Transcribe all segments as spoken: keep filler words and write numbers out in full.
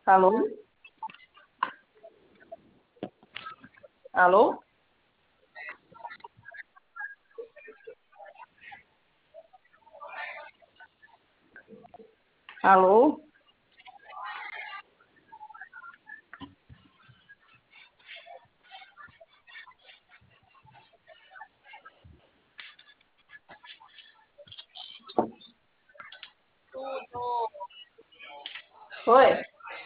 Alô? Alô? Alô? Oi?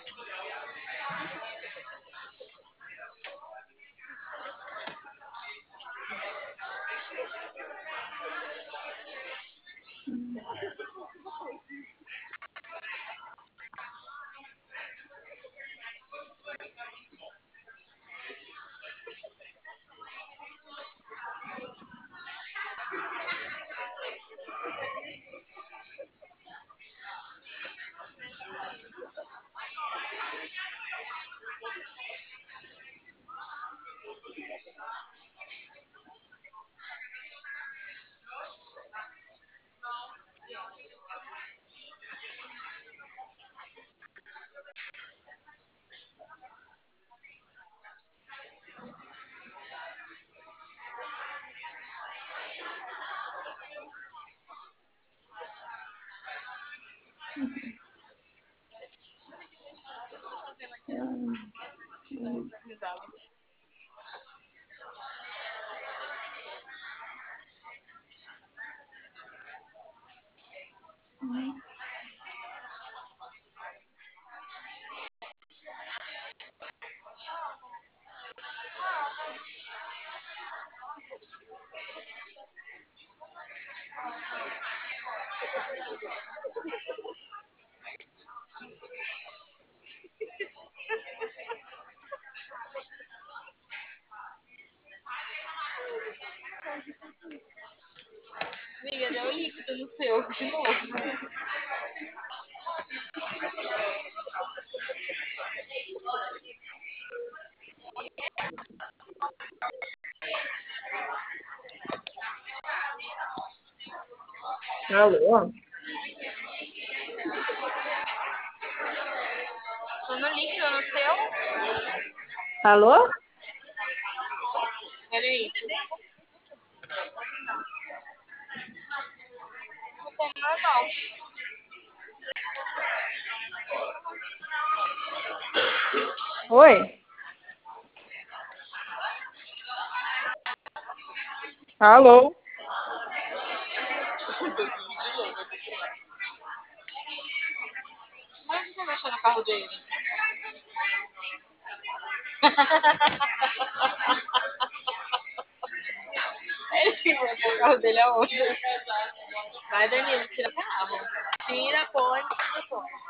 Amiga, deu líquido no seu, de novo. Alô? Tô no líquido no seu? Alô? Peraí. Tô como normal. Oi? Alô? Mas você mexeu no carro dele? Ele vai pôr o carro dele aonde? Vai, Danilo, tira o carro. Tira, põe, tira, põe.